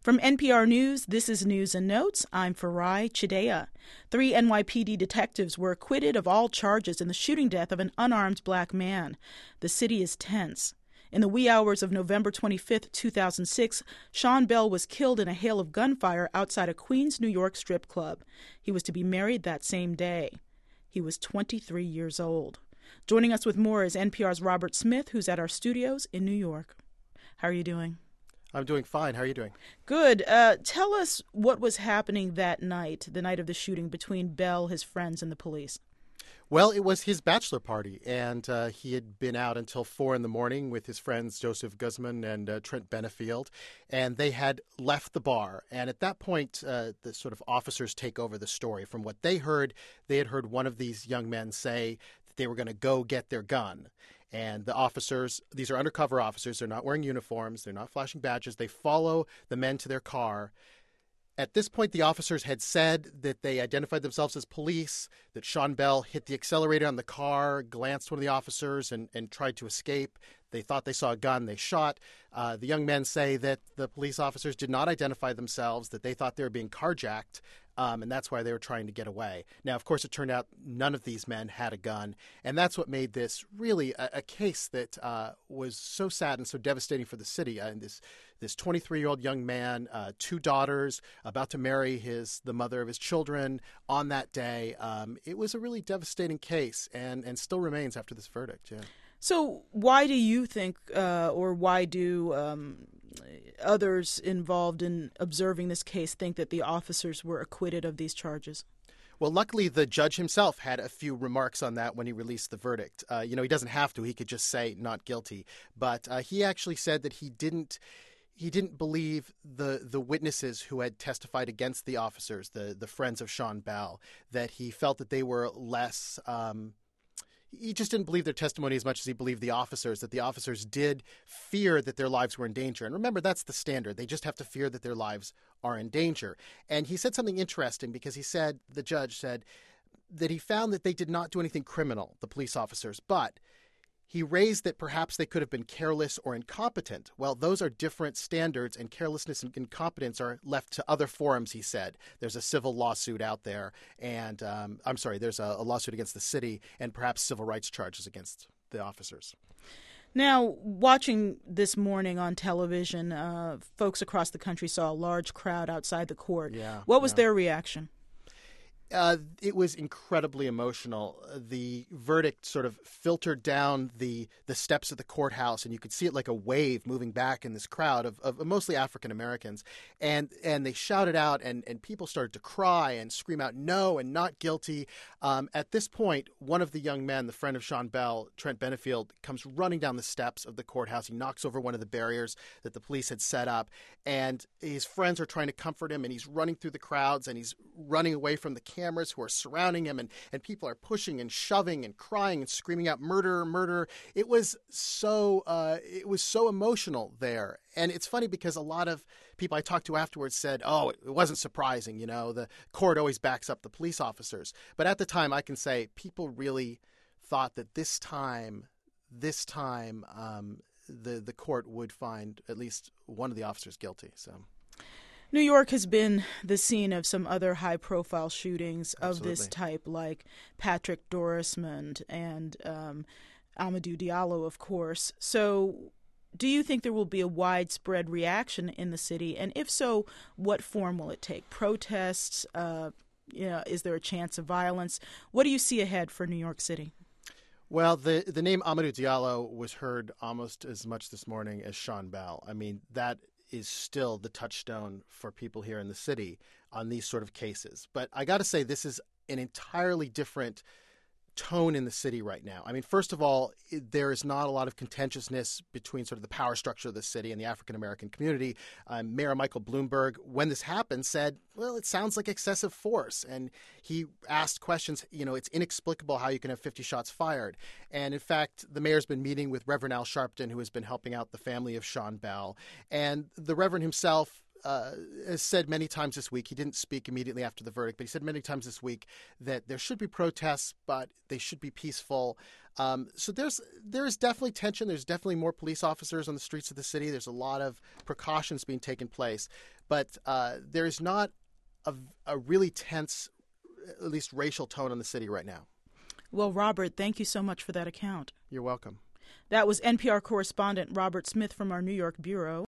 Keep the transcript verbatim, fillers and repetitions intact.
From N P R News, this is News and Notes. I'm Farai Chideya. Three N Y P D detectives were acquitted of all charges in the shooting death of an unarmed black man. The city is tense. In the wee hours of November twenty-fifth, two thousand six, Sean Bell was killed in a hail of gunfire outside a Queens, New York strip club. He was to be married that same day. He was twenty-three years old. Joining us with more is N P R's Robert Smith, who's at our studios in New York. How are you doing? I'm doing fine. How are you doing? Good. Uh, tell us what was happening that night, the night of the shooting, between Bell, his friends, and the police. Well, it was his bachelor party, and uh, he had been out until four in the morning with his friends Joseph Guzman and uh, Trent Benefield, and they had left the bar. And at that point, uh, the sort of officers take over the story. From what they heard, they had heard one of these young men say that they were going to go get their gun. And the officers, these are undercover officers, they're not wearing uniforms, they're not flashing badges, they follow the men to their car. At this point, the officers had said that they identified themselves as police, that Sean Bell hit the accelerator on the car, glanced one of the officers, and, and tried to escape. They thought they saw a gun. They shot. Uh, the young men say that the police officers did not identify themselves, that they thought they were being carjacked, um, and that's why they were trying to get away. Now, of course, it turned out none of these men had a gun, and that's what made this really a, a case that uh, was so sad and so devastating for the city. Uh, and this this twenty-three-year-old young man, uh, two daughters, about to marry his the mother of his children on that day. Um, it was a really devastating case, and, and still remains after this verdict. Yeah. So why do you think, uh, or why do um, others involved in observing this case think that the officers were acquitted of these charges? Well, luckily, the judge himself had a few remarks on that when he released the verdict. Uh, you know, he doesn't have to. He could just say not guilty. But uh, he actually said that he didn't he didn't believe the the witnesses who had testified against the officers, the, the friends of Sean Bell, that he felt that they were less um, he just didn't believe their testimony as much as he believed the officers, that the officers did fear that their lives were in danger. And remember, that's the standard. They just have to fear that their lives are in danger. And he said something interesting because he said, the judge said, that he found that they did not do anything criminal, the police officers, but he raised that perhaps they could have been careless or incompetent. Well, those are different standards, and carelessness and incompetence are left to other forums, he said. There's a civil lawsuit out there, and um, I'm sorry, there's a, a lawsuit against the city and perhaps civil rights charges against the officers. Now, watching this morning on television, uh, folks across the country saw a large crowd outside the court. Yeah, what was yeah. their reaction? Uh, it was incredibly emotional. The verdict sort of filtered down the the steps of the courthouse, and you could see it like a wave moving back in this crowd of, of mostly African Americans. And and they shouted out, and, and people started to cry and scream out no and not guilty. Um, at this point, one of the young men, the friend of Sean Bell, Trent Benefield, comes running down the steps of the courthouse. He knocks over one of the barriers that the police had set up, and his friends are trying to comfort him, and he's running through the crowds, and he's running away from the camera. Cameras who are surrounding him, and, and people are pushing and shoving and crying and screaming out murder, murder. It was so uh, it was so emotional there. And it's funny because a lot of people I talked to afterwards said, oh, it wasn't surprising. You know, the court always backs up the police officers. But at the time, I can say people really thought that this time, this time, um, the, the court would find at least one of the officers guilty. So. New York has been the scene of some other high-profile shootings of Absolutely. this type, like Patrick Dorismond and um, Amadou Diallo, of course. So do you think there will be a widespread reaction in the city? And if so, what form will it take? Protests? Uh, you know, is there a chance of violence? What do you see ahead for New York City? Well, the the name Amadou Diallo was heard almost as much this morning as Sean Bell. I mean, that is still the touchstone for people here in the city on these sort of cases. But I got to say, this is an entirely different tone in the city right now. I mean, first of all, there is not a lot of contentiousness between sort of the power structure of the city and the African-American community. Um, Mayor Michael Bloomberg, when this happened, said, well, it sounds like excessive force. And he asked questions, you know, it's inexplicable how you can have fifty shots fired. And in fact, the mayor's been meeting with Reverend Al Sharpton, who has been helping out the family of Sean Bell. And the Reverend himself uh, has said many times this week, he didn't speak immediately after the verdict, but he said many times this week that there should be protests, but they should be peaceful. Um, so there's there's definitely tension. There's definitely more police officers on the streets of the city. There's a lot of precautions being taken place. But uh, there is not a, a really tense, at least racial tone in the city right now. Well, Robert, thank you so much for that account. You're welcome. That was N P R correspondent Robert Smith from our New York bureau.